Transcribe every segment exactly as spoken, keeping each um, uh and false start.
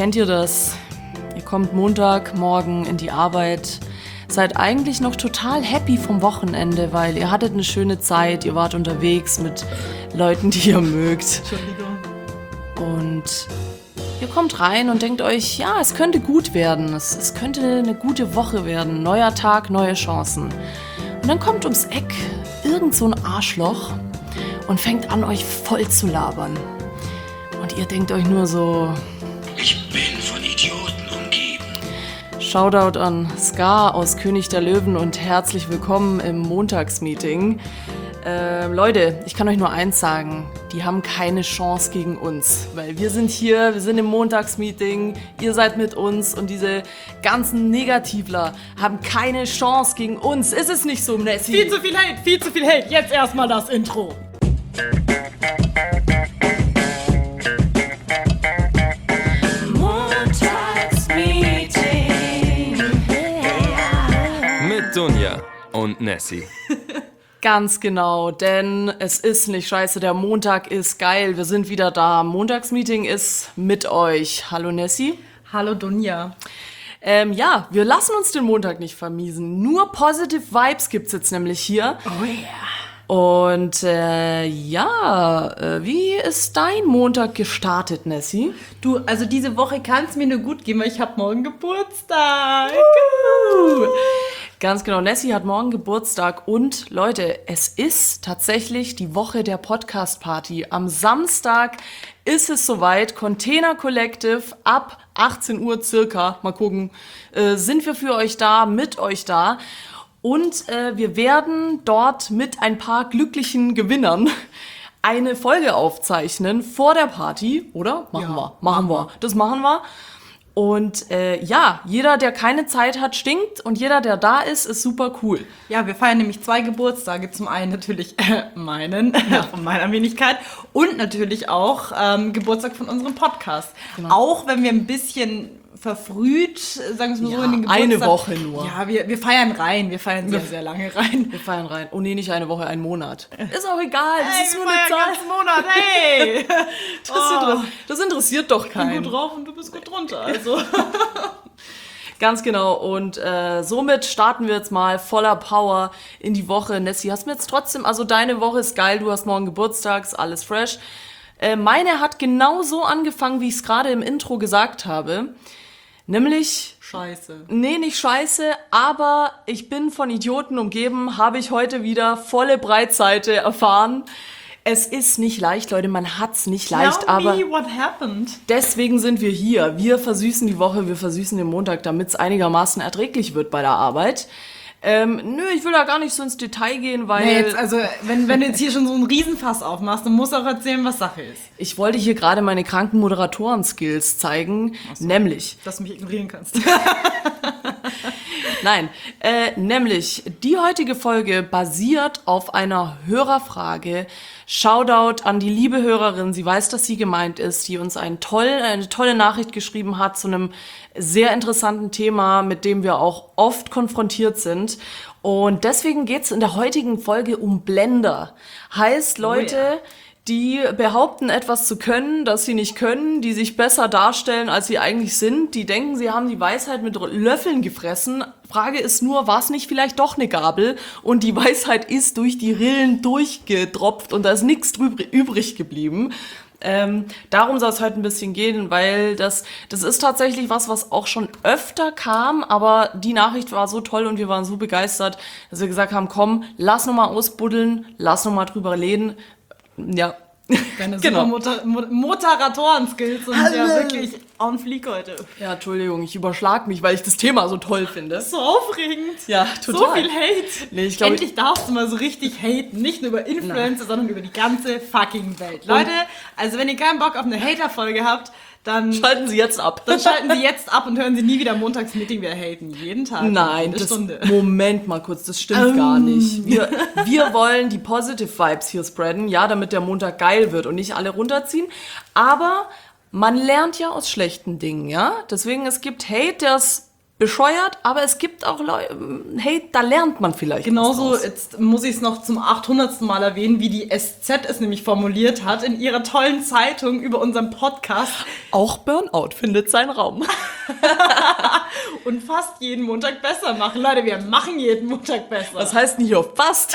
Kennt ihr das? Ihr kommt Montagmorgen in die Arbeit, seid eigentlich noch total happy vom Wochenende, weil ihr hattet eine schöne Zeit, ihr wart unterwegs mit Leuten, die ihr mögt. Entschuldigung. Und ihr kommt rein und denkt euch, ja, es könnte gut werden, es, es könnte eine gute Woche werden, neuer Tag, neue Chancen. Und dann kommt ums Eck irgend so ein Arschloch und fängt an, euch voll zu labern. Und ihr denkt euch nur so... Ich bin von Idioten umgeben. Shoutout an Scar aus König der Löwen und herzlich willkommen im Montagsmeeting. Äh, Leute, ich kann euch nur eins sagen, die haben keine Chance gegen uns, weil wir sind hier, wir sind im Montagsmeeting, ihr seid mit uns und diese ganzen Negativler haben keine Chance gegen uns. Ist es nicht so, Nessie? Viel zu viel Hate, viel zu viel Hate. Jetzt erstmal das Intro. Mit Dunja und Nessie. Ganz genau, denn es ist nicht scheiße, der Montag ist geil, wir sind wieder da. Montagsmeeting ist mit euch. Hallo Nessie. Hallo Dunja. Ähm, ja, wir lassen uns den Montag nicht vermiesen. Nur Positive Vibes gibt's jetzt nämlich hier. Oh yeah. Und äh, ja, äh, wie ist dein Montag gestartet, Nessie? Du, also diese Woche kann es mir nur gut gehen, weil ich habe morgen Geburtstag. Uh. Ganz genau, Nessie hat morgen Geburtstag und Leute, es ist tatsächlich die Woche der Podcast-Party. Am Samstag ist es soweit, Container Collective ab achtzehn Uhr circa, mal gucken, äh, sind wir für euch da, mit euch da. Und äh, wir werden dort mit ein paar glücklichen Gewinnern eine Folge aufzeichnen vor der Party, oder? Machen Ja, wir, machen wir. Das machen wir. Und äh, ja, jeder, der keine Zeit hat, stinkt und jeder, der da ist, ist super cool. Ja, wir feiern nämlich zwei Geburtstage. Zum einen natürlich äh, meinen, von meiner Wenigkeit und natürlich auch ähm, Geburtstag von unserem Podcast. Genau. Auch wenn wir ein bisschen verfrüht, sagen wir mal so, Ja, in den Geburtstag. eine Woche nur. Ja, wir, wir feiern rein. Wir feiern sehr, sehr lange rein. Wir feiern rein. Oh nee, nicht eine Woche, einen Monat. Ist auch egal, das Hey, ist wir nur eine feiern Zahl. ganzen Monat, hey! Das, Oh. inter- das interessiert doch Ich bin keinen. gut drauf und du bist gut drunter, also. Ganz genau. Und äh, somit starten wir jetzt mal voller Power in die Woche. Nessie, hast du mir jetzt trotzdem, also deine Woche ist geil, du hast morgen Geburtstag, ist alles fresh. Äh, meine hat genau so angefangen, wie ich es gerade im Intro gesagt habe. Nämlich... Scheiße. Nee, nicht scheiße, aber ich bin von Idioten umgeben, habe ich heute wieder volle Breitseite erfahren. Es ist nicht leicht, Leute, man hat's nicht leicht, Tell aber me what happened. deswegen sind wir hier. Wir versüßen die Woche, wir versüßen den Montag, damit es einigermaßen erträglich wird bei der Arbeit. Ähm, nö, ich will da gar nicht so ins Detail gehen, weil Nee, jetzt, also, wenn, wenn du jetzt hier schon so einen Riesenfass aufmachst, dann musst du auch erzählen, was Sache ist. ich wollte hier gerade meine kranken Moderatoren-Skills zeigen, nämlich... Dass du mich ignorieren kannst. Nein, äh, nämlich die heutige Folge basiert auf einer Hörerfrage. Shoutout an die liebe Hörerin, sie weiß, dass sie gemeint ist, die uns ein toll, eine tolle Nachricht geschrieben hat zu einem sehr interessanten Thema, mit dem wir auch oft konfrontiert sind. Und deswegen geht's in der heutigen Folge um Blender. Heißt, Leute... Oh ja. die behaupten, etwas zu können, das sie nicht können, die sich besser darstellen, als sie eigentlich sind, die denken, sie haben die Weisheit mit Löffeln gefressen. Frage ist nur, war es nicht vielleicht doch eine Gabel und die Weisheit ist durch die Rillen durchgetropft und da ist nichts übrig geblieben. Ähm, darum soll es heute ein bisschen gehen, weil das, das ist tatsächlich was, was auch schon öfter kam, aber die Nachricht war so toll und wir waren so begeistert, dass wir gesagt haben, komm, lass noch mal ausbuddeln, lass noch mal drüber reden. Ja, Deine Genau. super Motor- Mo- Motoratoren-Skills sind Hallo. ja wirklich on fleek heute. Ja, Entschuldigung, ich überschlag mich, weil ich das Thema so toll finde. So aufregend. Ja, So total. viel Hate. Nee, ich glaub, Endlich darfst du mal so richtig haten. Nicht nur über Influencer, sondern über die ganze fucking Welt. Leute, also wenn ihr keinen Bock auf eine Hater-Folge habt, dann, Schalten Sie jetzt ab. dann schalten Sie jetzt ab und hören Sie nie wieder Montagsmeeting wieder haten. Jeden Tag. Nein, jede das, Stunde. Moment mal kurz, das stimmt gar nicht. Wir, wir wollen die Positive Vibes hier spreaden, ja, damit der Montag geil wird und nicht alle runterziehen. Aber man lernt ja aus schlechten Dingen, ja. Deswegen, es gibt Hate, der ist bescheuert, aber es gibt auch Leute, hey, da lernt man vielleicht Genauso, was draus. jetzt muss ich es noch zum achthundertsten Mal erwähnen, wie die S Z es nämlich formuliert hat in ihrer tollen Zeitung über unseren Podcast. Auch Burnout findet seinen Raum. Und fast jeden Montag besser machen. Leute, wir machen jeden Montag besser. Das heißt nicht auf fast.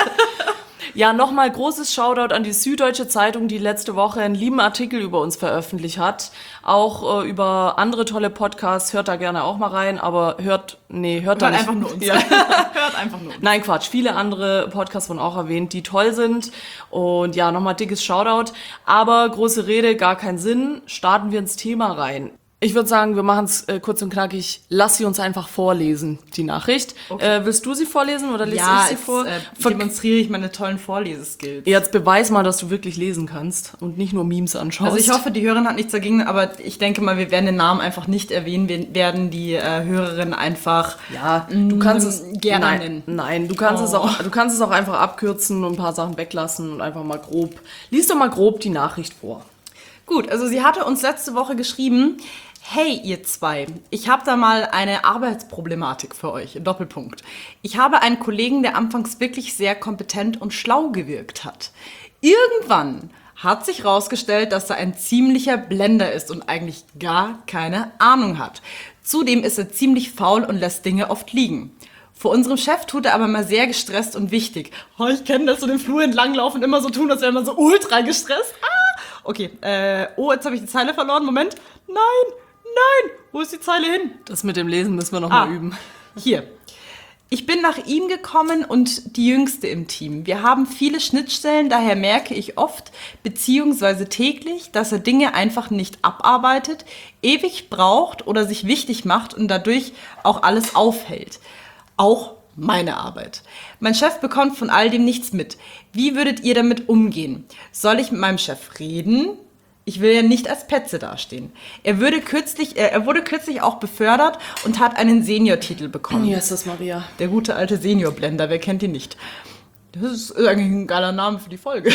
Ja, nochmal großes Shoutout an die Süddeutsche Zeitung, die letzte Woche einen lieben Artikel über uns veröffentlicht hat. Auch äh, über andere tolle Podcasts. Hört da gerne auch mal rein, aber hört, nee, hört, Hört da nicht. einfach nur uns. Ja. Hört einfach nur uns. Nein, Quatsch. Viele andere Podcasts wurden auch erwähnt, die toll sind. Und ja, nochmal dickes Shoutout. Aber große Rede, gar keinen Sinn. Starten wir ins Thema rein. Ich würde sagen, wir machen es äh, kurz und knackig. Lass sie uns einfach vorlesen, die Nachricht. Okay. Äh, willst du sie vorlesen oder lese Ja, ich sie jetzt vor? äh, Ver- demonstriere ich meine tollen Vorleseskills. Jetzt beweis mal, dass du wirklich lesen kannst und nicht nur Memes anschaust. Also ich hoffe, die Hörerin hat nichts dagegen, aber ich denke mal, wir werden den Namen einfach nicht erwähnen. Wir werden die äh, Hörerin einfach ja, du kannst es gerne nein, nennen. Nein, du kannst Oh. es auch, du kannst es auch einfach abkürzen und ein paar Sachen weglassen und einfach mal grob. Lies doch mal grob die Nachricht vor. Gut, also sie hatte uns letzte Woche geschrieben, hey ihr zwei, ich habe da mal eine Arbeitsproblematik für euch, Doppelpunkt. Ich habe einen Kollegen, der anfangs wirklich sehr kompetent und schlau gewirkt hat. Irgendwann hat sich rausgestellt, dass er ein ziemlicher Blender ist und eigentlich gar keine Ahnung hat. Zudem ist er ziemlich faul und lässt Dinge oft liegen. Vor unserem Chef tut er aber mal sehr gestresst und wichtig. Oh, ich kenne das, so den Flur entlanglaufen, immer so tun, als wäre man so ultra gestresst. Ah! Okay, äh, oh, jetzt habe ich die Zeile verloren. Moment. Nein, nein. Wo ist die Zeile hin? Das mit dem Lesen müssen wir noch Ah, mal üben. Hier. Ich bin nach ihm gekommen und die Jüngste im Team. Wir haben viele Schnittstellen, daher merke ich oft, beziehungsweise täglich, dass er Dinge einfach nicht abarbeitet, ewig braucht oder sich wichtig macht und dadurch auch alles aufhält. Auch meine Arbeit. Mein Chef bekommt von all dem nichts mit. Wie würdet ihr damit umgehen? Soll ich mit meinem Chef reden? Ich will ja nicht als Petze dastehen. Er, würde kürzlich, äh, er wurde kürzlich auch befördert und hat einen Senior-Titel bekommen. Hier ist das, Maria. Der gute alte Senior-Blender, wer kennt ihn nicht? Das ist eigentlich ein geiler Name für die Folge.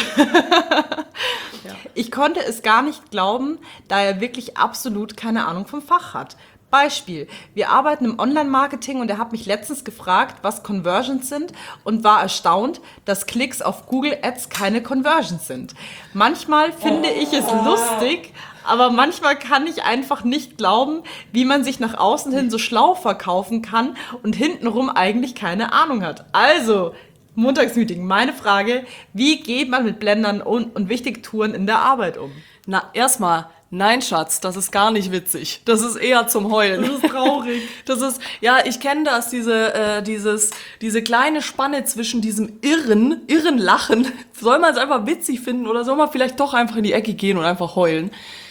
Ich konnte es gar nicht glauben, da er wirklich absolut keine Ahnung vom Fach hat. Beispiel, wir arbeiten im Online-Marketing und er hat mich letztens gefragt, was Conversions sind und war erstaunt, dass Klicks auf Google Ads keine Conversions sind. Manchmal finde ich es lustig, aber manchmal kann ich einfach nicht glauben, wie man sich nach außen hin so schlau verkaufen kann und hintenrum eigentlich keine Ahnung hat. Also, Montagsmeeting, meine Frage, wie geht man mit Blendern und, und wichtigen Touren in der Arbeit um? Na, erstmal, nein, Schatz, das ist gar nicht witzig. Das ist eher zum Heulen. Das ist traurig. Das ist, ja, ich kenne das, diese, äh, dieses, diese kleine Spanne zwischen diesem irren, irren Lachen. Soll man es einfach witzig finden oder soll man vielleicht doch einfach in die Ecke gehen und einfach heulen?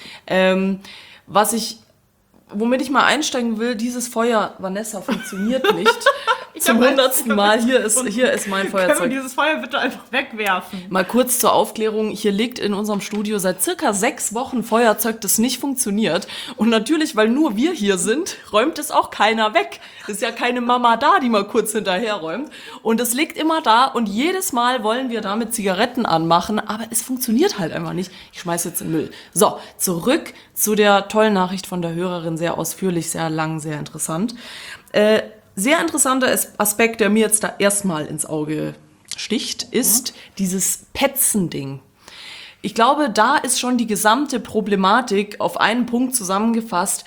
Ähm, was ich, womit ich mal einsteigen will, dieses Feuer, Vanessa, funktioniert nicht. Zum hab hundertsten Mal, hier ist, hier ist mein Können wir Feuerzeug. dieses Feuer bitte einfach wegwerfen? Mal kurz zur Aufklärung, hier liegt in unserem Studio seit circa sechs Wochen Feuerzeug, das nicht funktioniert. Und natürlich, weil nur wir hier sind, räumt es auch keiner weg. Es ist ja keine Mama da, die mal kurz hinterher räumt. Und es liegt immer da und jedes Mal wollen wir damit Zigaretten anmachen, aber es funktioniert halt einfach nicht. Ich schmeiß jetzt in den Müll. So, zurück zu der tollen Nachricht von der Hörerin, sehr ausführlich, sehr lang, sehr interessant. Äh, Sehr interessanter Aspekt, der mir jetzt da erstmal ins Auge sticht, ist dieses Petzen-Ding. Ich glaube, da ist schon die gesamte Problematik auf einen Punkt zusammengefasst.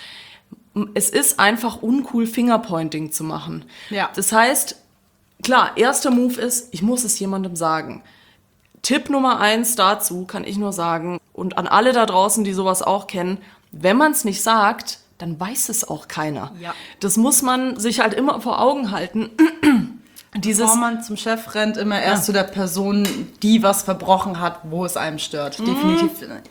Es ist einfach uncool, Fingerpointing zu machen. Ja. Das heißt, klar, erster Move ist, ich muss es jemandem sagen. Tipp Nummer eins dazu kann ich nur sagen, und an alle da draußen, die sowas auch kennen, wenn man es nicht sagt, dann weiß es auch keiner. Ja. Das muss man sich halt immer vor Augen halten. Dieses, Bevor man zum Chef rennt, immer erst zu der Person, die was verbrochen hat, wo es einem stört. Definitiv.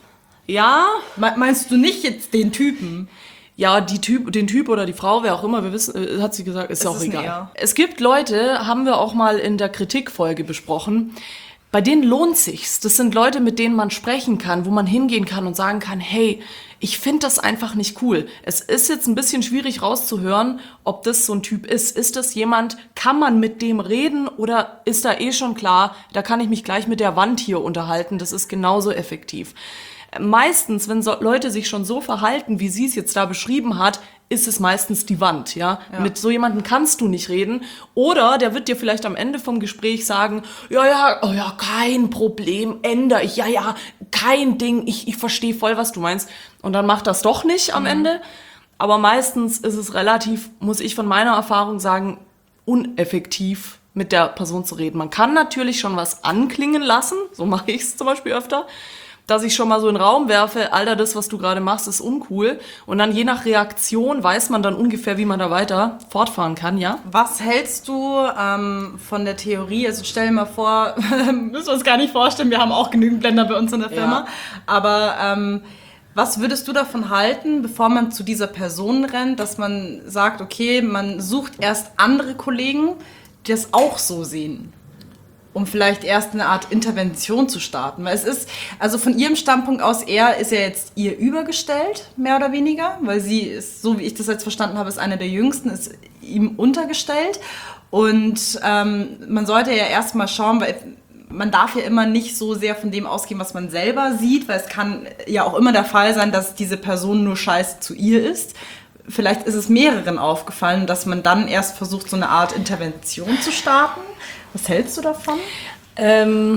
ja, Me- Meinst du nicht jetzt den Typen? ja, die Typ, den Typ oder die Frau, wer auch immer, wir wissen, äh, hat sie gesagt, ist Es auch ist ein egal. Er. Es gibt Leute, haben wir auch mal in der Kritikfolge besprochen, bei denen lohnt sich's. Das sind Leute, mit denen man sprechen kann, wo man hingehen kann und sagen kann, hey, ich finde das einfach nicht cool. Es ist jetzt ein bisschen schwierig rauszuhören, ob das so ein Typ ist. Ist das jemand, kann man mit dem reden oder ist da eh schon klar, da kann ich mich gleich mit der Wand hier unterhalten, das ist genauso effektiv. Meistens, wenn so Leute sich schon so verhalten, wie sie es jetzt da beschrieben hat, ist es meistens die Wand, ja? ja. Mit so jemandem kannst du nicht reden. Oder der wird dir vielleicht am Ende vom Gespräch sagen, ja, ja, oh ja, kein Problem, ändere ich, ja, ja, kein Ding, ich, ich verstehe voll, was du meinst. Und dann macht das doch nicht am mhm. Ende. Aber meistens ist es relativ, muss ich von meiner Erfahrung sagen, uneffektiv, mit der Person zu reden. Man kann natürlich schon was anklingen lassen, so mache ich es zum Beispiel öfter, dass ich schon mal so in den Raum werfe, Alter, das, was du gerade machst, ist uncool. Und dann je nach Reaktion weiß man dann ungefähr, wie man da weiter fortfahren kann, ja? Was hältst du ähm, von der Theorie? Also stell dir mal vor, müssen wir uns gar nicht vorstellen, wir haben auch genügend Blender bei uns in der Firma. Ja. Aber ähm, was würdest du davon halten, bevor man zu dieser Person rennt, dass man sagt, okay, man sucht erst andere Kollegen, die das auch so sehen? Um vielleicht erst eine Art Intervention zu starten. Weil es ist, also von ihrem Standpunkt aus, er ist ja jetzt ihr übergestellt, mehr oder weniger, weil sie ist, so wie ich das jetzt verstanden habe, ist eine der Jüngsten, ist ihm untergestellt. Und ähm, man sollte ja erstmal schauen, weil man darf ja immer nicht so sehr von dem ausgehen, was man selber sieht, weil es kann ja auch immer der Fall sein, dass diese Person nur scheiße zu ihr ist. Vielleicht ist es mehreren aufgefallen, dass man dann erst versucht, so eine Art Intervention zu starten. Was hältst du davon? Ähm,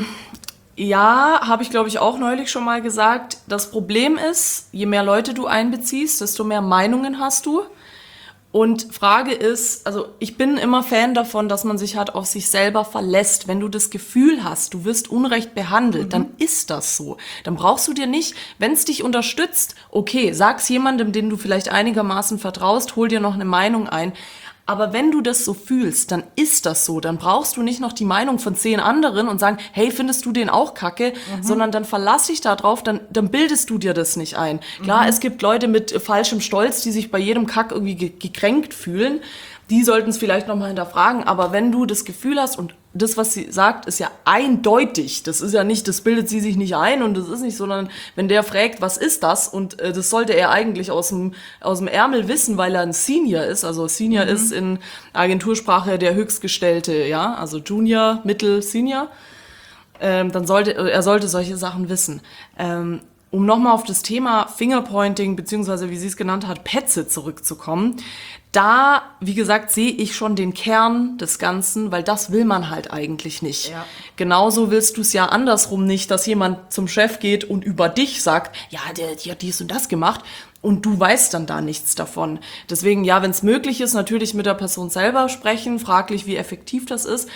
ja, habe ich, glaube ich, auch neulich schon mal gesagt. Das Problem ist, je mehr Leute du einbeziehst, desto mehr Meinungen hast du. Und Frage ist, also ich bin immer Fan davon, dass man sich halt auf sich selber verlässt. Wenn du das Gefühl hast, du wirst unrecht behandelt, mhm. dann ist das so. Dann brauchst du dir nicht, wenn es dich unterstützt, okay, sag's jemandem, den du vielleicht einigermaßen vertraust, hol dir noch eine Meinung ein. Aber wenn du das so fühlst, dann ist das so. Dann brauchst du nicht noch die Meinung von zehn anderen und sagen, hey, findest du den auch kacke? Mhm. Sondern dann verlass dich da drauf, dann, dann bildest du dir das nicht ein. Klar, mhm. es gibt Leute mit falschem Stolz, die sich bei jedem Kack irgendwie ge- gekränkt fühlen. Die sollten es vielleicht nochmal hinterfragen. Aber wenn du das Gefühl hast, und das, was sie sagt, ist ja eindeutig. Das ist ja nicht, das bildet sie sich nicht ein und das ist nicht, sondern wenn der fragt, was ist das? Und äh, das sollte er eigentlich aus dem, aus dem Ärmel wissen, weil er ein Senior ist. Also Senior mhm. ist in Agentursprache der Höchstgestellte, ja. Also Junior, Mittel, Senior. Ähm, dann sollte, er sollte solche Sachen wissen. Ähm, Um nochmal auf das Thema Fingerpointing, beziehungsweise wie sie es genannt hat, Petze zurückzukommen. Da, wie gesagt, sehe ich schon den Kern des Ganzen, weil das will man halt eigentlich nicht. Ja. Genauso willst du es ja andersrum nicht, dass jemand zum Chef geht und über dich sagt, ja, der, die hat dies und das gemacht und du weißt dann da nichts davon. Deswegen, ja, wenn es möglich ist, natürlich mit der Person selber sprechen, fraglich, wie effektiv das ist.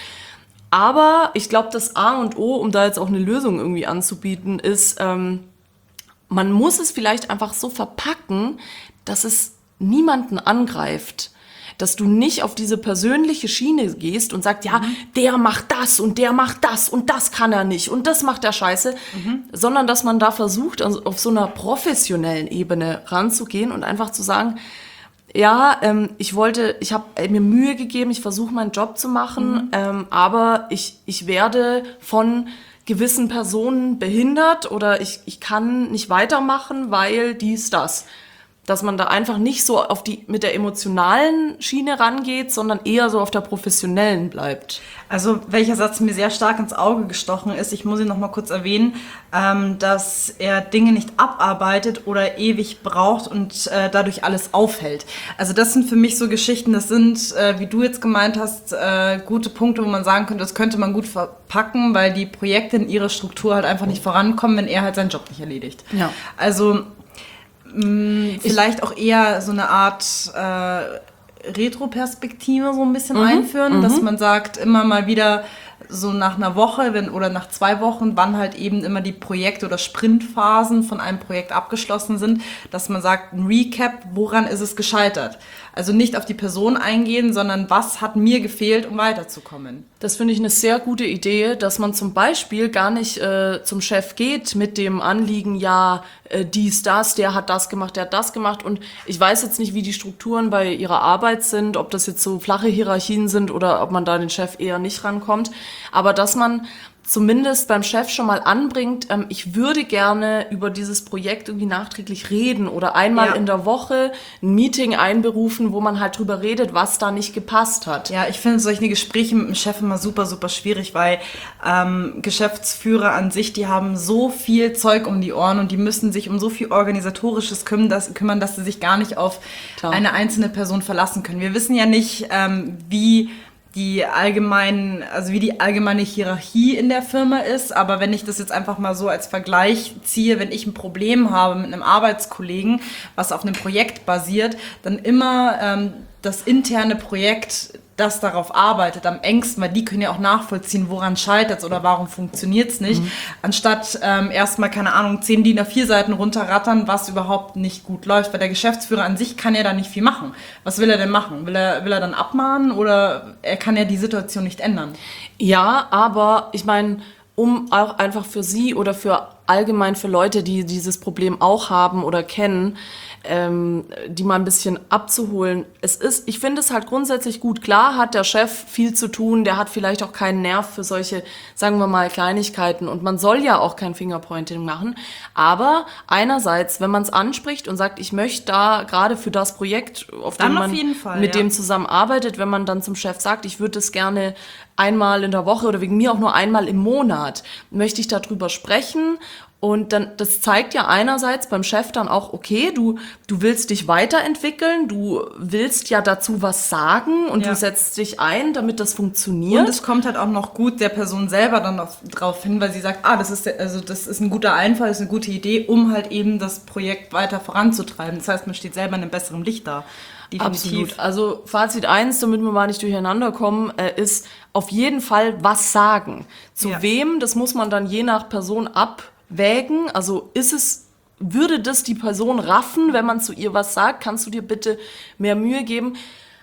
Aber ich glaube, das A und O, um da jetzt auch eine Lösung irgendwie anzubieten, ist, ähm, man muss es vielleicht einfach so verpacken, dass es niemanden angreift. Dass du nicht auf diese persönliche Schiene gehst und sagst, ja, mhm. der macht das und der macht das und das kann er nicht und das macht er scheiße. Mhm. Sondern dass man da versucht, also auf so einer professionellen Ebene ranzugehen und einfach zu sagen, ja, ähm, ich wollte, ich habe mir Mühe gegeben, ich versuche meinen Job zu machen, mhm. ähm, aber ich, ich werde von gewissen Personen behindert oder ich, ich kann nicht weitermachen, weil dies, das. Dass man da einfach nicht so auf die mit der emotionalen Schiene rangeht, sondern eher so auf der professionellen bleibt. Also welcher Satz mir sehr stark ins Auge gestochen ist, ich muss ihn noch mal kurz erwähnen, ähm, dass er Dinge nicht abarbeitet oder ewig braucht und äh, dadurch alles aufhält. Also das sind für mich so Geschichten, das sind, äh, wie du jetzt gemeint hast, äh, gute Punkte, wo man sagen könnte, das könnte man gut verpacken, weil die Projekte in ihrer Struktur halt einfach nicht vorankommen, wenn er halt seinen Job nicht erledigt. Ja. Also vielleicht auch eher so eine Art äh, Retroperspektive so ein bisschen mhm, einführen, mhm. dass man sagt, immer mal wieder so nach einer Woche wenn, oder nach zwei Wochen, wann halt eben immer die Projekte oder Sprintphasen von einem Projekt abgeschlossen sind, dass man sagt, ein Recap, woran ist es gescheitert? Also nicht auf die Person eingehen, sondern was hat mir gefehlt, um weiterzukommen. Das finde ich eine sehr gute Idee, dass man zum Beispiel gar nicht äh, zum Chef geht mit dem Anliegen, ja, äh, dies, das, der hat das gemacht, der hat das gemacht. Und ich weiß jetzt nicht, wie die Strukturen bei ihrer Arbeit sind, ob das jetzt so flache Hierarchien sind oder ob man da den Chef eher nicht rankommt. Aber dass man zumindest beim Chef schon mal anbringt, ähm, ich würde gerne über dieses Projekt irgendwie nachträglich reden oder einmal Ja. in der Woche ein Meeting einberufen, wo man halt drüber redet, was da nicht gepasst hat. Ja, ich finde solche Gespräche mit dem Chef immer super, super schwierig, weil ähm, Geschäftsführer an sich, die haben so viel Zeug um die Ohren und die müssen sich um so viel Organisatorisches kümmern, dass, kümmern, dass sie sich gar nicht auf Klar. eine einzelne Person verlassen können. Wir wissen ja nicht, ähm, wie die allgemeinen, also wie die allgemeine Hierarchie in der Firma ist, aber wenn ich das jetzt einfach mal so als Vergleich ziehe, wenn ich ein Problem habe mit einem Arbeitskollegen, was auf einem Projekt basiert, dann immer ähm, das interne Projekt, das darauf arbeitet, am engsten, weil die können ja auch nachvollziehen, woran scheitert es oder warum funktioniert es nicht, mhm. anstatt ähm, erstmal, keine Ahnung, zehn D I N A vier Seiten runterrattern, was überhaupt nicht gut läuft, weil der Geschäftsführer an sich kann ja da nicht viel machen. Was will er denn machen? Will er, will er dann abmahnen oder er kann ja die Situation nicht ändern? Ja, aber ich meine, um auch einfach für Sie oder für allgemein für Leute, die dieses Problem auch haben oder kennen, ähm, die mal ein bisschen abzuholen. Es ist, ich finde es halt grundsätzlich gut. Klar hat der Chef viel zu tun, der hat vielleicht auch keinen Nerv für solche, sagen wir mal, Kleinigkeiten und man soll ja auch kein Fingerpointing machen. Aber einerseits, wenn man es anspricht und sagt, ich möchte da gerade für das Projekt, auf dem Dann man auf jeden Fall, mit ja. dem zusammenarbeitet, wenn man dann zum Chef sagt, ich würde es gerne einmal in der Woche oder wegen mir auch nur einmal im Monat, möchte ich darüber sprechen. Und dann, das zeigt ja einerseits beim Chef dann auch, okay, du, du willst dich weiterentwickeln, du willst ja dazu was sagen und Ja. du setzt dich ein, damit das funktioniert. Und es kommt halt auch noch gut der Person selber dann auf, drauf hin, weil sie sagt, ah, das ist, der, also das ist ein guter Einfall, das ist eine gute Idee, um halt eben das Projekt weiter voranzutreiben. Das heißt, man steht selber in einem besseren Licht da. Absolut. Also Fazit eins, damit wir mal nicht durcheinander kommen, äh, ist auf jeden Fall was sagen. Zu Ja. wem, das muss man dann je nach Person abwägen. Also ist es, würde das die Person raffen, wenn man zu ihr was sagt? Kannst du dir bitte mehr Mühe geben?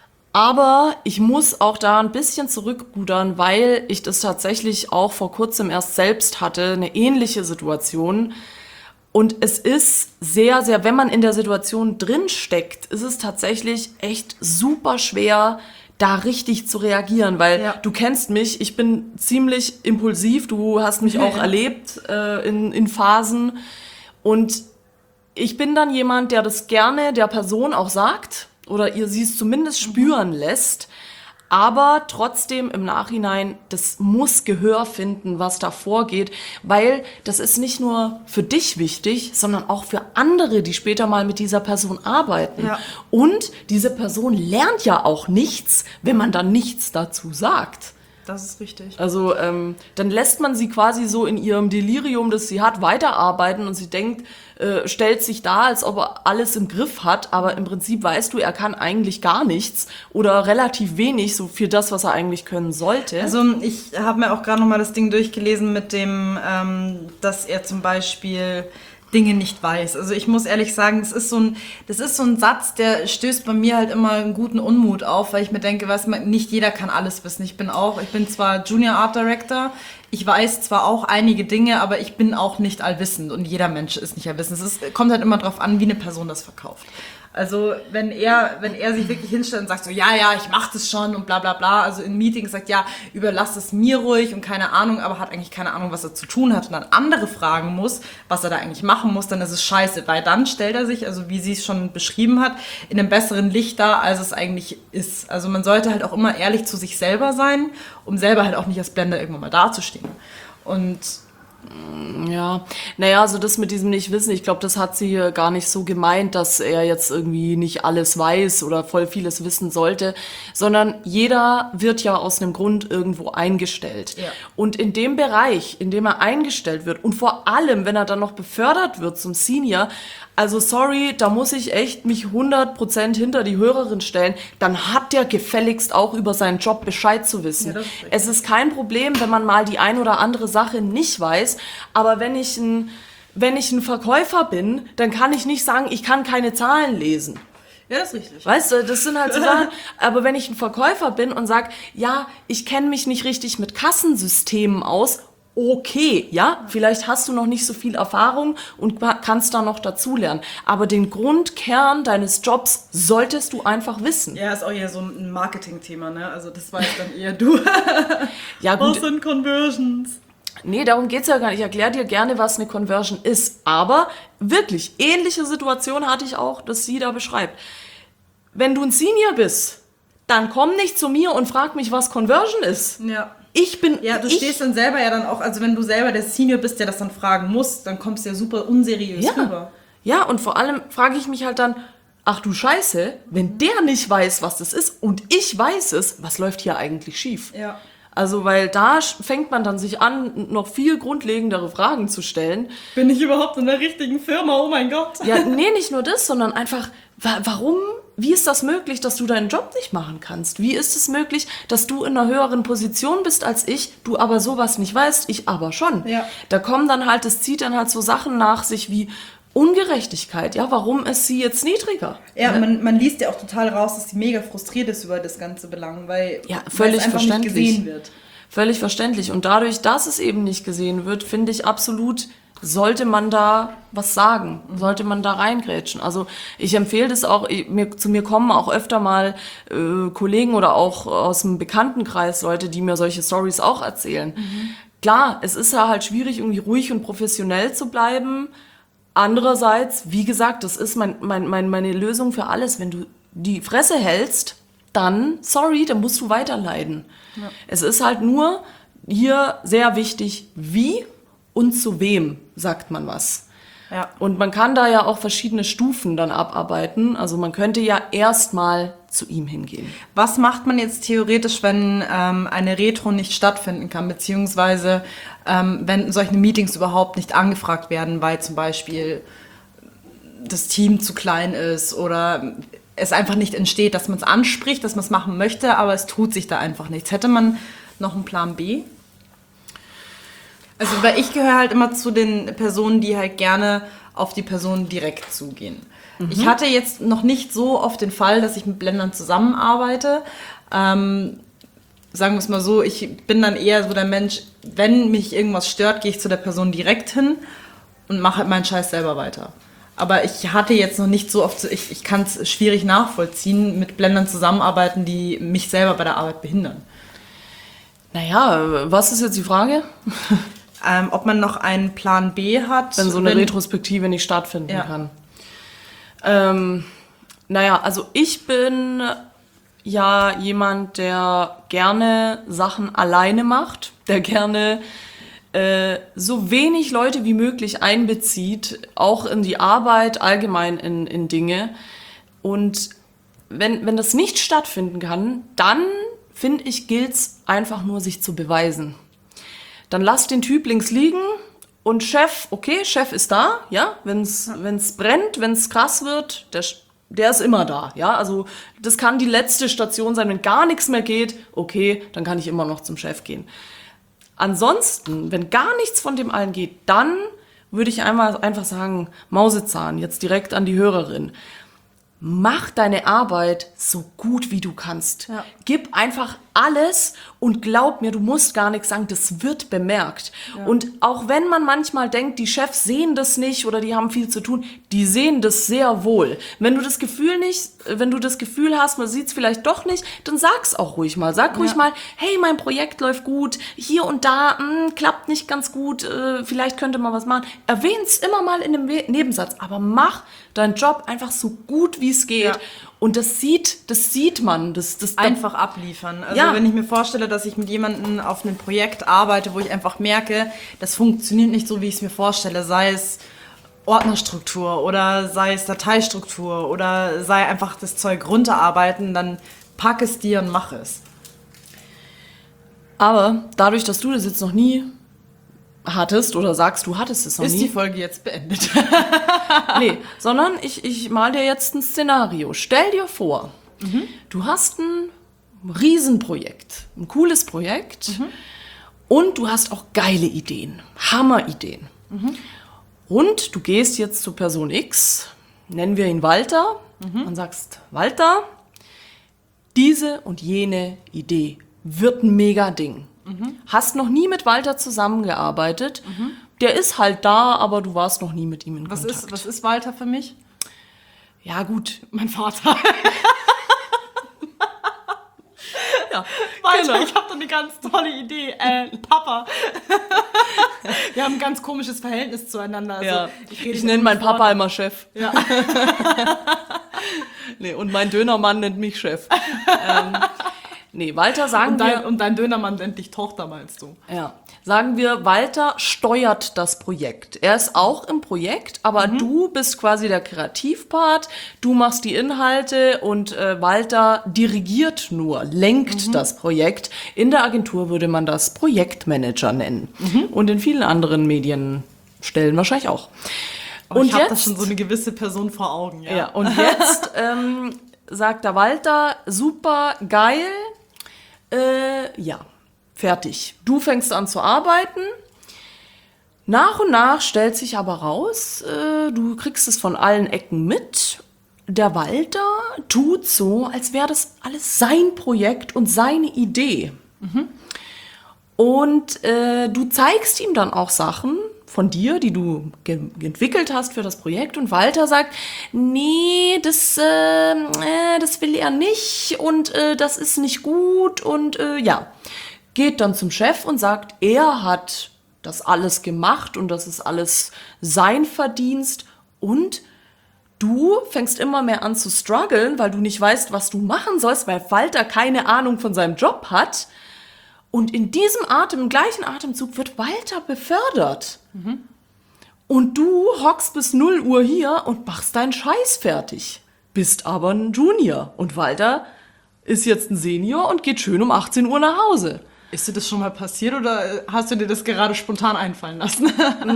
Aber ich muss auch da ein bisschen zurückrudern, weil ich das tatsächlich auch vor kurzem erst selbst hatte, eine ähnliche Situation. Und es ist sehr, sehr, wenn man in der Situation drin steckt, ist es tatsächlich echt super schwer, da richtig zu reagieren, weil Ja. du kennst mich, ich bin ziemlich impulsiv, du hast mich auch erlebt äh, in, in Phasen und ich bin dann jemand, der das gerne der Person auch sagt oder ihr sie es zumindest spüren lässt, aber trotzdem im Nachhinein, das muss Gehör finden, was da vorgeht, weil das ist nicht nur für dich wichtig, sondern auch für andere, die später mal mit dieser Person arbeiten. Ja. Und diese Person lernt ja auch nichts, wenn man dann nichts dazu sagt. Das ist richtig. Also ähm, dann lässt man sie quasi so in ihrem Delirium, das sie hat, weiterarbeiten und sie denkt, äh, stellt sich da, als ob er alles im Griff hat, aber im Prinzip weißt du, er kann eigentlich gar nichts oder relativ wenig, so für das, was er eigentlich können sollte. Also ich habe mir auch gerade nochmal das Ding durchgelesen mit dem, ähm, dass er zum Beispiel Dinge nicht weiß. Also ich muss ehrlich sagen, das ist so ein, das ist so ein Satz, der stößt bei mir halt immer einen guten Unmut auf, weil ich mir denke, was man, nicht jeder kann alles wissen. Ich bin auch, ich bin zwar Junior Art Director, ich weiß zwar auch einige Dinge, aber ich bin auch nicht allwissend und jeder Mensch ist nicht allwissend. Es ist, kommt halt immer drauf an, wie eine Person das verkauft. Also wenn er, wenn er sich wirklich hinstellt und sagt so, ja, ja, ich mach das schon und bla bla bla, also in Meetings sagt, ja, überlass es mir ruhig und keine Ahnung, aber hat eigentlich keine Ahnung, was er zu tun hat und dann andere fragen muss, was er da eigentlich machen muss, dann ist es scheiße, weil dann stellt er sich, also wie sie es schon beschrieben hat, in einem besseren Licht dar, als es eigentlich ist. Also man sollte halt auch immer ehrlich zu sich selber sein, um selber halt auch nicht als Blender irgendwann mal dazustehen. Und Ja, naja, also das mit diesem Nicht-Wissen, ich glaube, das hat sie hier gar nicht so gemeint, dass er jetzt irgendwie nicht alles weiß oder voll vieles wissen sollte, sondern jeder wird ja aus einem Grund irgendwo eingestellt. Ja. Und in dem Bereich, in dem er eingestellt wird und vor allem, wenn er dann noch befördert wird zum Senior, also sorry, da muss ich echt mich hundert Prozent hinter die Hörerin stellen, dann hat der gefälligst auch über seinen Job Bescheid zu wissen. Ja, das ist richtig. Es ist kein Problem, wenn man mal die ein oder andere Sache nicht weiß, aber wenn ich ein, wenn ich ein Verkäufer bin, dann kann ich nicht sagen, ich kann keine Zahlen lesen. ja, das ist richtig. Weißt du, das sind halt so Sachen. Aber wenn ich ein Verkäufer bin und sage, ja, ich kenne mich nicht richtig mit Kassensystemen aus, okay, ja, vielleicht hast du noch nicht so viel Erfahrung und kannst da noch dazulernen. Aber den Grundkern deines Jobs solltest du einfach wissen. Ja, ist auch eher so ein Marketing-Thema, ne? Also das weiß dann eher du. Ja, gut. Was sind Conversions? Nee, darum geht's ja gar nicht. Ich erkläre dir gerne, was eine Conversion ist. Aber wirklich, ähnliche Situation hatte ich auch, dass sie da beschreibt. Wenn du ein Senior bist, dann komm nicht zu mir und frag mich, was Conversion ist. Ja. Ich bin... Ja, du ich, stehst dann selber ja dann auch, also wenn du selber der Senior bist, der das dann fragen muss, dann kommst du ja super unseriös ja. rüber. Ja, und vor allem frage ich mich halt dann, ach du Scheiße, wenn der nicht weiß, was das ist und ich weiß es, was läuft hier eigentlich schief? Ja. Also, weil da fängt man dann sich an, noch viel grundlegendere Fragen zu stellen. Bin ich überhaupt in der richtigen Firma? Oh mein Gott. Ja, nee, nicht nur das, sondern einfach, wa- warum, wie ist das möglich, dass du deinen Job nicht machen kannst? Wie ist es möglich, dass du in einer höheren Position bist als ich, du aber sowas nicht weißt, ich aber schon? Ja. Da kommen dann halt, es zieht dann halt so Sachen nach sich wie Ungerechtigkeit. Ja, warum ist sie jetzt niedriger? Ja, Ne? man, man liest ja auch total raus, dass sie mega frustriert ist über das ganze Belang, weil, Ja, weil völlig es einfach verständlich. nicht gesehen wird. Völlig verständlich. Und dadurch, dass es eben nicht gesehen wird, finde ich absolut, sollte man da was sagen, sollte man da reingrätschen. Also ich empfehle das auch, ich, mir, zu mir kommen auch öfter mal äh, Kollegen oder auch aus dem Bekanntenkreis Leute, die mir solche Stories auch erzählen. Mhm. Klar, es ist ja halt schwierig, irgendwie ruhig und professionell zu bleiben. Andererseits, wie gesagt, das ist mein, mein, mein, meine Lösung für alles. Wenn du die Fresse hältst, dann, sorry, dann musst du weiterleiden. Ja. Es ist halt nur hier sehr wichtig, wie und zu wem sagt man was. Ja. Und man kann da ja auch verschiedene Stufen dann abarbeiten. Also man könnte ja erstmal zu ihm hingehen. Was macht man jetzt theoretisch, wenn ähm, eine Retro nicht stattfinden kann, beziehungsweise ähm, wenn solche Meetings überhaupt nicht angefragt werden, weil zum Beispiel das Team zu klein ist oder es einfach nicht entsteht, dass man es anspricht, dass man es machen möchte, aber es tut sich da einfach nichts. Hätte man noch einen Plan B? Also, weil ich gehöre halt immer zu den Personen, die halt gerne auf die Person direkt zugehen. Mhm. Ich hatte jetzt noch nicht so oft den Fall, dass ich mit Blendern zusammenarbeite. Ähm, sagen wir es mal so, ich bin dann eher so der Mensch, wenn mich irgendwas stört, gehe ich zu der Person direkt hin und mache halt meinen Scheiß selber weiter. Aber ich hatte jetzt noch nicht so oft, ich, ich kann es schwierig nachvollziehen, mit Blendern zusammenarbeiten, die mich selber bei der Arbeit behindern. Naja, was ist jetzt die Frage? Ähm, ob man noch einen Plan B hat. Wenn so eine wenn, Retrospektive nicht stattfinden ja. kann. Ähm, naja, also ich bin ja jemand, der gerne Sachen alleine macht, der gerne äh, so wenig Leute wie möglich einbezieht, auch in die Arbeit, allgemein in, in Dinge. Und wenn, wenn das nicht stattfinden kann, dann, finde ich, gilt es einfach nur, sich zu beweisen. Dann lass den Typ links liegen und Chef, okay, Chef ist da, ja, wenn's, wenn's brennt, wenn's krass wird, der, der ist immer da, ja, also das kann die letzte Station sein, wenn gar nichts mehr geht, okay, dann kann ich immer noch zum Chef gehen. Ansonsten, wenn gar nichts von dem allen geht, dann würde ich einmal einfach sagen, Mausezahn, jetzt direkt an die Hörerin. Mach deine Arbeit so gut wie du kannst. Ja. Gib einfach alles und glaub mir, du musst gar nichts sagen, das wird bemerkt. Ja. Und auch wenn man manchmal denkt, die Chefs sehen das nicht oder die haben viel zu tun, die sehen das sehr wohl. Wenn du das Gefühl nicht, wenn du das Gefühl hast, man sieht es vielleicht doch nicht, dann sag's auch ruhig mal. Sag ruhig ja. mal, hey, mein Projekt läuft gut, hier und da mh, klappt nicht ganz gut, äh, vielleicht könnte man was machen. Erwähn's immer mal in einem Nebensatz, aber mach deinen Job einfach so gut wie es geht. Ja. Und das sieht, das sieht man. Das, das, einfach abliefern. Also ja. wenn ich mir vorstelle, dass ich mit jemandem auf einem Projekt arbeite, wo ich einfach merke, das funktioniert nicht so, wie ich es mir vorstelle, sei es Ordnerstruktur oder sei es Dateistruktur oder sei einfach das Zeug runterarbeiten, dann pack es dir und mach es. Aber dadurch, dass du das jetzt noch nie hattest oder sagst, du hattest es noch ist nie. Ist die Folge jetzt beendet? Nee, sondern ich, ich mal dir jetzt ein Szenario. Stell dir vor, mhm. du hast ein Riesenprojekt, ein cooles Projekt mhm. und du hast auch geile Ideen, Hammerideen. Mhm. Und du gehst jetzt zu Person X, nennen wir ihn Walter, mhm. und sagst, Walter, diese und jene Idee wird ein Mega-Ding. Mhm. Hast noch nie mit Walter zusammengearbeitet. Mhm. Der ist halt da, aber du warst noch nie mit ihm in was Kontakt. Ist, was ist Walter für mich? Ja gut, mein Vater. ja, Walter Alter, ich habe da eine ganz tolle Idee. Äh, Papa. Wir haben ein ganz komisches Verhältnis zueinander. Also, Ja. ich Ich, ich nenne meinen Papa immer Chef. Ja. Nee, und mein Dönermann nennt mich Chef. ähm, nee, Walter, sagen Und dein, wir... und dein Dönermann nennt dich Tochter, meinst du? Ja, sagen wir, Walter steuert das Projekt. Er ist auch im Projekt, aber du bist quasi der Kreativpart, du machst die Inhalte und äh, Walter dirigiert nur, lenkt das Projekt. In der Agentur würde man das Projektmanager nennen. Und in vielen anderen Medienstellen wahrscheinlich auch. Und und ich habe da jetzt, schon so eine gewisse Person vor Augen. Ja. ja, und jetzt ähm, sagt der Walter, super, geil, äh, ja. Fertig. Du fängst an zu arbeiten. Nach und nach stellt sich aber raus, äh, du kriegst es von allen Ecken mit. Der Walter tut so, als wäre das alles sein Projekt und seine Idee. Und äh, du zeigst ihm dann auch Sachen von dir, die du ge- entwickelt hast für das Projekt. Und Walter sagt, nee, das, äh, äh, das will er nicht und äh, das ist nicht gut und äh, ja. Geht dann zum Chef und sagt, er hat das alles gemacht und das ist alles sein Verdienst und du fängst immer mehr an zu strugglen, weil du nicht weißt, was du machen sollst, weil Walter keine Ahnung von seinem Job hat. Und in diesem Atem, im gleichen Atemzug wird Walter befördert. Und du hockst bis null Uhr hier und machst deinen Scheiß fertig. Bist aber ein Junior. Und Walter ist jetzt ein Senior und geht schön um achtzehn Uhr nach Hause. Ist dir das schon mal passiert oder hast du dir das gerade spontan einfallen lassen?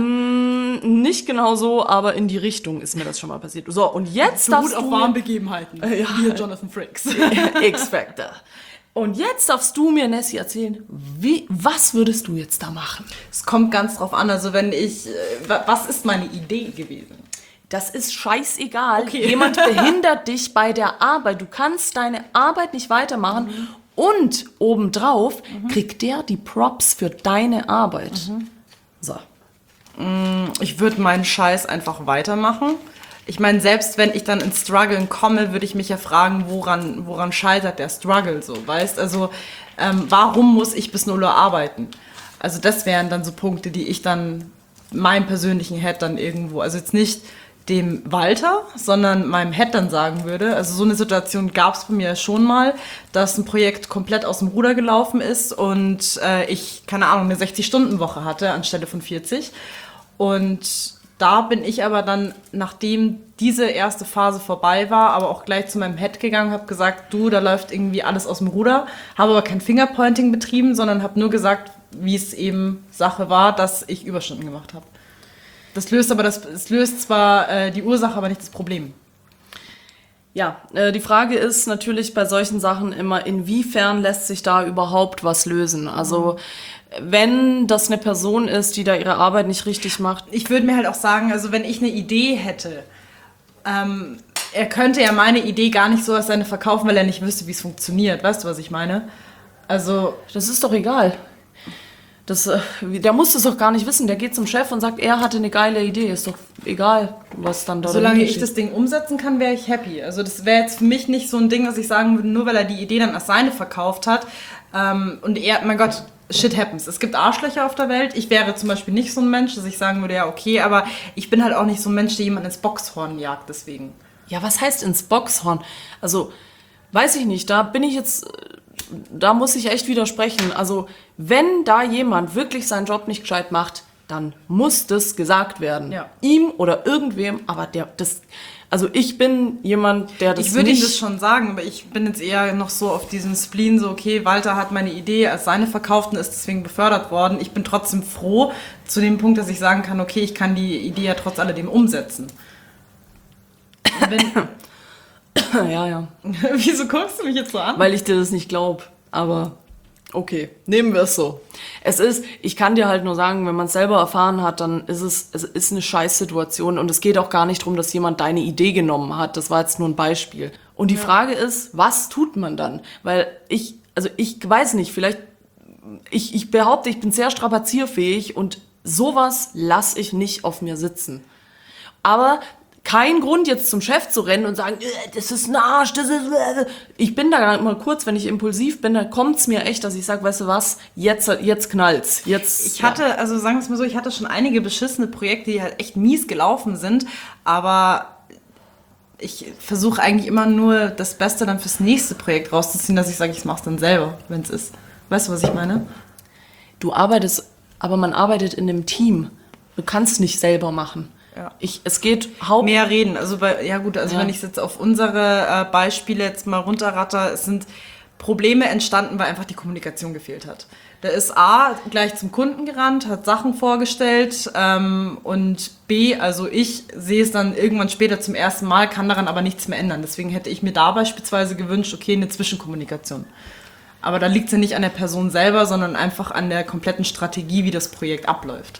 Nicht genau so, aber in die Richtung ist mir das schon mal passiert. So, und jetzt Beruht darfst auf du wahren mir... Begebenheiten. Ja. Hier Jonathan Frakes. X-Factor. Und jetzt darfst du mir, Nessie, erzählen, wie, was würdest du jetzt da machen? Es kommt ganz drauf an, also wenn ich, äh, wa- was ist meine Idee gewesen? Das ist scheißegal. Okay. Jemand behindert dich bei der Arbeit. Du kannst deine Arbeit nicht weitermachen. Mhm. Und obendrauf kriegt der die Props für deine Arbeit. Mhm. So. Ich würde meinen Scheiß einfach weitermachen. Ich meine, selbst wenn ich dann ins Struggeln komme, würde ich mich ja fragen, woran, woran scheitert der Struggle so, weißt? Also, ähm, warum muss ich bis null Uhr arbeiten? Also das wären dann so Punkte, die ich dann meinem persönlichen Head dann irgendwo, also jetzt nicht dem Walter, sondern meinem Head dann sagen würde. Also so eine Situation gab es bei mir schon mal, dass ein Projekt komplett aus dem Ruder gelaufen ist und äh, ich, keine Ahnung, eine sechzig-Stunden-Woche hatte anstelle von vierzig. Und da bin ich aber dann, nachdem diese erste Phase vorbei war, aber auch gleich zu meinem Head gegangen, habe gesagt, du, da läuft irgendwie alles aus dem Ruder, habe aber kein Fingerpointing betrieben, sondern habe nur gesagt, wie es eben Sache war, dass ich Überstunden gemacht habe. Das löst aber das, es löst zwar äh, die Ursache, aber nicht das Problem. Ja, äh, die Frage ist natürlich bei solchen Sachen immer, inwiefern lässt sich da überhaupt was lösen? Also wenn das eine Person ist, die da ihre Arbeit nicht richtig macht. Ich würde mir halt auch sagen, also wenn ich eine Idee hätte, ähm, er könnte ja meine Idee gar nicht so als seine verkaufen, weil er nicht wüsste, wie es funktioniert. Weißt du, was ich meine? Also, Das ist doch egal. Das, äh, der muss es doch gar nicht wissen. Der geht zum Chef und sagt, er hatte eine geile Idee. Ist doch egal, was dann da solange dahinter ich steht. das Ding umsetzen kann, wäre ich happy. Also das wäre jetzt für mich nicht so ein Ding, dass ich sagen würde, nur weil er die Idee dann als seine verkauft hat. Ähm, und er, mein Gott, shit happens. Es gibt Arschlöcher auf der Welt. Ich wäre zum Beispiel nicht so ein Mensch, dass ich sagen würde, ja okay, aber ich bin halt auch nicht so ein Mensch, der jemanden ins Boxhorn jagt, deswegen. Ja, was heißt ins Boxhorn? Also, weiß ich nicht, da bin ich jetzt, da muss ich echt widersprechen. Also, wenn da jemand wirklich seinen Job nicht gescheit macht, dann muss das gesagt werden. Ja. Ihm oder irgendwem, aber der, das, also ich bin jemand, der das Ich würde ihm nicht... das schon sagen, aber ich bin jetzt eher noch so auf diesem Spleen, so okay, Walter hat meine Idee als seine verkauft und ist deswegen befördert worden. Ich bin trotzdem froh zu dem Punkt, dass ich sagen kann, okay, ich kann die Idee ja trotz alledem umsetzen. Wenn, ja, ja. wieso guckst du mich jetzt so an? Weil ich dir das nicht glaube. Aber okay, nehmen wir es so. Es ist, ich kann dir halt nur sagen, wenn man es selber erfahren hat, dann ist es, es ist eine Scheißsituation und es geht auch gar nicht darum, dass jemand deine Idee genommen hat. Das war jetzt nur ein Beispiel. Und die Frage ist, was tut man dann? Weil ich, also ich weiß nicht, vielleicht, ich, ich behaupte, ich bin sehr strapazierfähig und sowas lasse ich nicht auf mir sitzen. Aber kein Grund, jetzt zum Chef zu rennen und sagen, das ist ein Arsch, das ist... Ich bin da mal kurz, wenn ich impulsiv bin, dann kommt's mir echt, dass ich sage, weißt du was, jetzt, jetzt knallt's. Jetzt, Ich hatte, also sagen wir es mal so, ich hatte schon einige beschissene Projekte, die halt echt mies gelaufen sind, aber ich versuche eigentlich immer nur das Beste dann fürs nächste Projekt rauszuziehen, dass ich sage, ich mach's dann selber, wenn es ist. Weißt du, was ich meine? Du arbeitest, aber man arbeitet in einem Team. Du kannst nicht selber machen. Ja. Ich, es geht haupt... Mehr reden. Also bei, ja gut, also Ja. wenn ich jetzt auf unsere äh, Beispiele jetzt mal runterratter, es sind Probleme entstanden, weil einfach die Kommunikation gefehlt hat. Da ist A gleich zum Kunden gerannt, hat Sachen vorgestellt ähm, und B, also ich sehe es dann irgendwann später zum ersten Mal, kann daran aber nichts mehr ändern. Deswegen hätte ich mir da beispielsweise gewünscht, okay, eine Zwischenkommunikation. Aber da liegt es ja nicht an der Person selber, sondern einfach an der kompletten Strategie, wie das Projekt abläuft.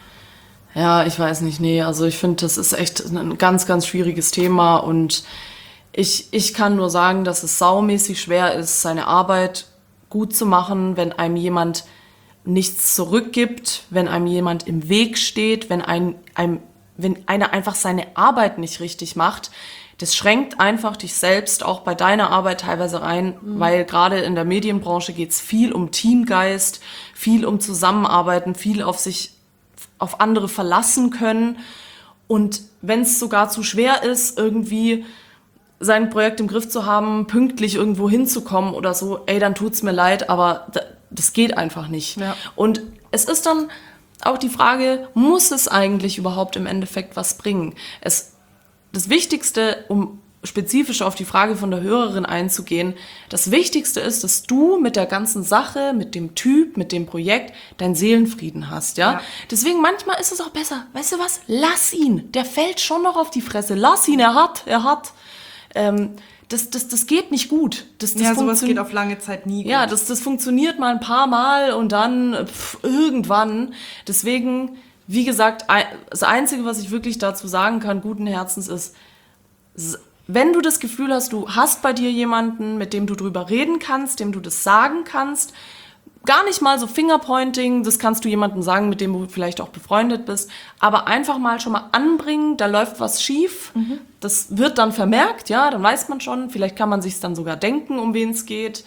Ja, ich weiß nicht, nee, also ich finde, das ist echt ein ganz, ganz schwieriges Thema und ich, ich kann nur sagen, dass es saumäßig schwer ist, seine Arbeit gut zu machen, wenn einem jemand nichts zurückgibt, wenn einem jemand im Weg steht, wenn ein, einem, wenn einer einfach seine Arbeit nicht richtig macht. Das schränkt einfach dich selbst auch bei deiner Arbeit teilweise rein, mhm. weil gerade in der Medienbranche geht's viel um Teamgeist, viel um Zusammenarbeiten, viel auf sich auf andere verlassen können. Und wenn es sogar zu schwer ist, irgendwie sein Projekt im Griff zu haben, pünktlich irgendwo hinzukommen oder so, ey, dann tut's mir leid, aber das geht einfach nicht. Ja. Und es ist dann auch die Frage, muss es eigentlich überhaupt im Endeffekt was bringen? Es, das Wichtigste, um spezifisch auf die Frage von der Hörerin einzugehen, das Wichtigste ist, dass du mit der ganzen Sache, mit dem Typ, mit dem Projekt deinen Seelenfrieden hast, ja? Ja. Deswegen manchmal ist es auch besser, weißt du was, lass ihn, der fällt schon noch auf die Fresse, lass ihn, er hat, er hat. Ähm, das, das, das geht nicht gut. Das, das Ja, sowas funktio- geht auf lange Zeit nie gut. Ja, das, das funktioniert mal ein paar Mal und dann pff, irgendwann. Deswegen, wie gesagt, ein- das Einzige, was ich wirklich dazu sagen kann, guten Herzens ist, s- wenn du das Gefühl hast, du hast bei dir jemanden, mit dem du drüber reden kannst, dem du das sagen kannst, gar nicht mal so Fingerpointing, das kannst du jemandem sagen, mit dem du vielleicht auch befreundet bist, aber einfach mal schon mal anbringen, da läuft was schief, Mhm. das wird dann vermerkt, ja, dann weiß man schon, vielleicht kann man sich dann sogar denken, um wen es geht,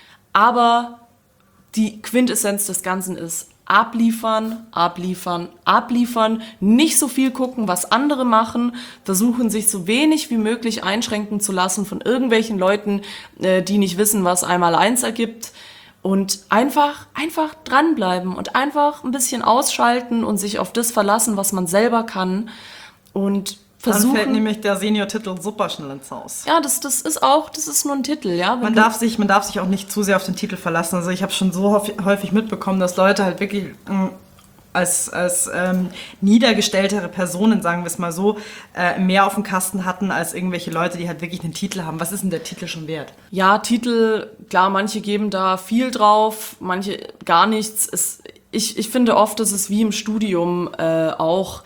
aber die Quintessenz des Ganzen ist, abliefern, abliefern, abliefern, nicht so viel gucken, was andere machen, versuchen sich so wenig wie möglich einschränken zu lassen von irgendwelchen Leuten, äh, die nicht wissen, was einmal eins ergibt und einfach, einfach dranbleiben und einfach ein bisschen ausschalten und sich auf das verlassen, was man selber kann und Dann versuchen. fällt nämlich der Senior-Titel super schnell ins Haus. Ja, das, das ist auch, das ist nur ein Titel, ja. Wenn Man du- darf, sich, man darf sich auch nicht zu sehr auf den Titel verlassen. Also ich habe schon so häufig, häufig mitbekommen, dass Leute halt wirklich mh, als, als ähm, niedergestelltere Personen, sagen wir es mal so, äh, mehr auf dem Kasten hatten als irgendwelche Leute, die halt wirklich einen Titel haben. Was ist denn der Titel schon wert? Ja, Titel, klar, manche geben da viel drauf, manche gar nichts. Es, ich, ich finde oft, das ist wie im Studium äh, auch.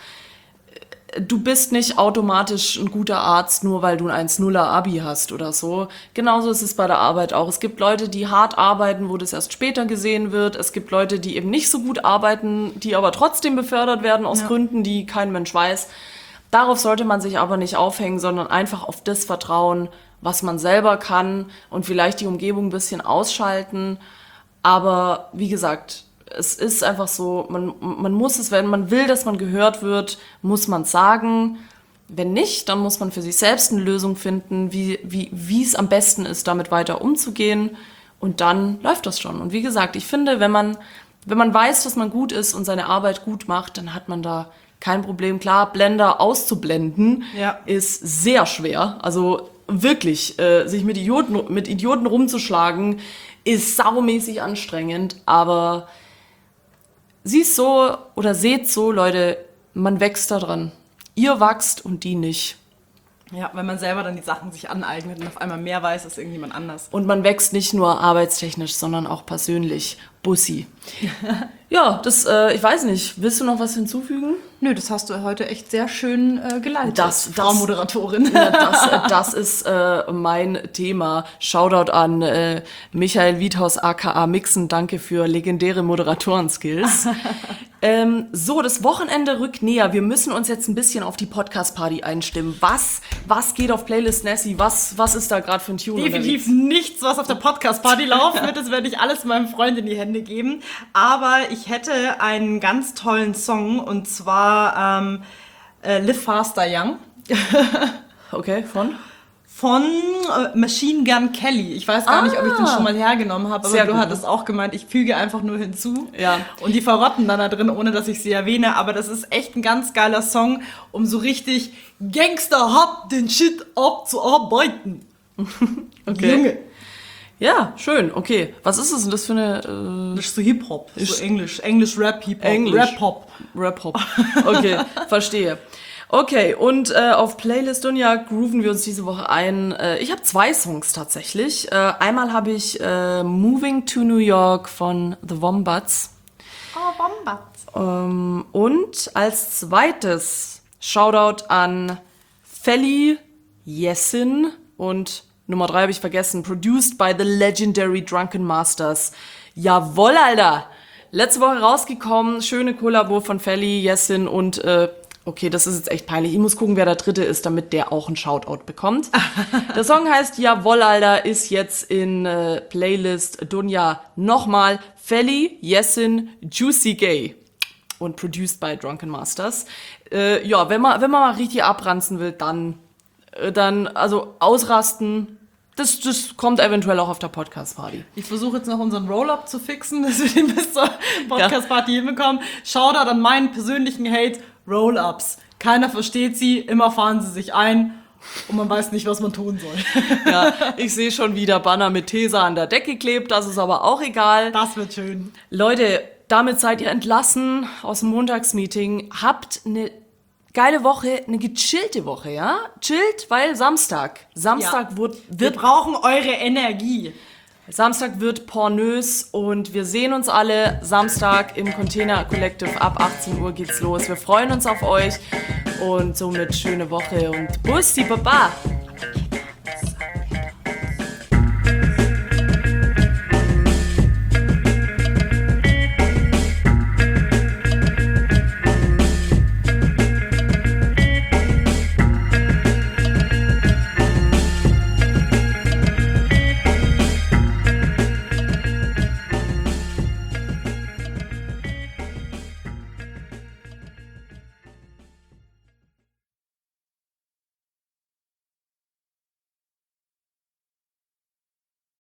Du bist nicht automatisch ein guter Arzt, nur weil du ein eins Komma nuller Abi hast oder so. Genauso ist es bei der Arbeit auch. Es gibt Leute, die hart arbeiten, wo das erst später gesehen wird. Es gibt Leute, die eben nicht so gut arbeiten, die aber trotzdem befördert werden aus Ja. Gründen, die kein Mensch weiß. Darauf sollte man sich aber nicht aufhängen, sondern einfach auf das vertrauen, was man selber kann und vielleicht die Umgebung ein bisschen ausschalten. Aber wie gesagt, es ist einfach so, man, man muss es, wenn man will, dass man gehört wird, muss man es sagen. Wenn nicht, dann muss man für sich selbst eine Lösung finden, wie, wie, wie es am besten ist, damit weiter umzugehen. Und dann läuft das schon. Und wie gesagt, ich finde, wenn man, wenn man weiß, dass man gut ist und seine Arbeit gut macht, dann hat man da kein Problem. Klar, Blender auszublenden Ja. ist sehr schwer. Also wirklich, äh, sich mit Idioten, mit Idioten rumzuschlagen, ist saumäßig anstrengend. Aber siehst so oder seht so, Leute, man wächst da dran. Ihr wachst und die nicht. Ja, wenn man selber dann die Sachen sich aneignet und auf einmal mehr weiß als irgendjemand anders. Und man wächst nicht nur arbeitstechnisch, sondern auch persönlich. Bussi. Ja, das, äh, ich weiß nicht. Willst du noch was hinzufügen? Nö, das hast du heute echt sehr schön äh, geleitet, Das- Frau das- Moderatorin. Ja, das, äh, das ist äh, mein Thema. Shoutout an äh, Michael Wiethaus aka Mixen. Danke für legendäre Moderatoren-Skills. Ähm, so, das Wochenende rückt näher. Wir müssen uns jetzt ein bisschen auf die Podcast-Party einstimmen. Was, was geht auf Playlist Nessie? Was, was ist da gerade für ein Tune? Definitiv nichts, was auf der Podcast-Party laufen wird. Das werde ich alles meinem Freund in die Hände geben. Aber ich hätte einen ganz tollen Song und zwar ähm, äh, Live Faster Young. Okay, von? Von äh, Machine Gun Kelly. Ich weiß gar Ah. nicht, ob ich den schon mal hergenommen habe, aber Sehr du gut. hattest auch gemeint, ich füge einfach nur hinzu. Ja. Und die verrotten dann da drin, ohne dass ich sie erwähne. Aber das ist echt ein ganz geiler Song, um so richtig Gangster hab den Shit abzuarbeiten. Okay. Junge. Ja, schön, okay. Was ist es denn das für eine äh, Das ist so Hip-Hop, so Englisch. Englisch-Rap, Hip-Hop, Englisch. Rap-Hop. Rap-Hop? Okay, verstehe. Okay, und äh, auf Playlist Dunja grooven wir uns diese Woche ein. Äh, ich habe zwei Songs tatsächlich. Äh, einmal habe ich äh, Moving to New York von The Wombats. Oh, Wombats. Ähm, und als zweites Shoutout an Felly Jessin und Nummer drei habe ich vergessen. Produced by the legendary Drunken Masters. Jawohl, Alter! Letzte Woche rausgekommen. Schöne Kollabo von Felly Jessin und äh, okay, das ist jetzt echt peinlich. Ich muss gucken, wer der Dritte ist, damit der auch einen Shoutout bekommt. Der Song heißt Jawohl, Alter, ist jetzt in äh, Playlist Dunja nochmal Felly Jessin Juicy Gay und produced by Drunken Masters. Äh, ja, wenn man wenn man mal richtig abranzen will, dann äh, dann also ausrasten. Das, das kommt eventuell auch auf der Podcast-Party. Ich versuche jetzt noch unseren Roll-Up zu fixen, dass wir den bis zur Podcast-Party hinbekommen. Shoutout an meinen persönlichen Hate, Roll-Ups. Keiner versteht sie, immer fahren sie sich ein und man weiß nicht, was man tun soll. Ja, ich sehe schon wieder Banner mit Tesa an der Decke klebt, das ist aber auch egal. Das wird schön. Leute, damit seid ihr entlassen aus dem Montagsmeeting. Habt eine geile Woche, eine gechillte Woche, ja? Chillt, weil Samstag. Samstag Ja. wird, Wir wird brauchen eure Energie. Samstag wird pornös und wir sehen uns alle Samstag im Container Collective. Ab achtzehn Uhr geht's los. Wir freuen uns auf euch und somit schöne Woche und Bussi Baba!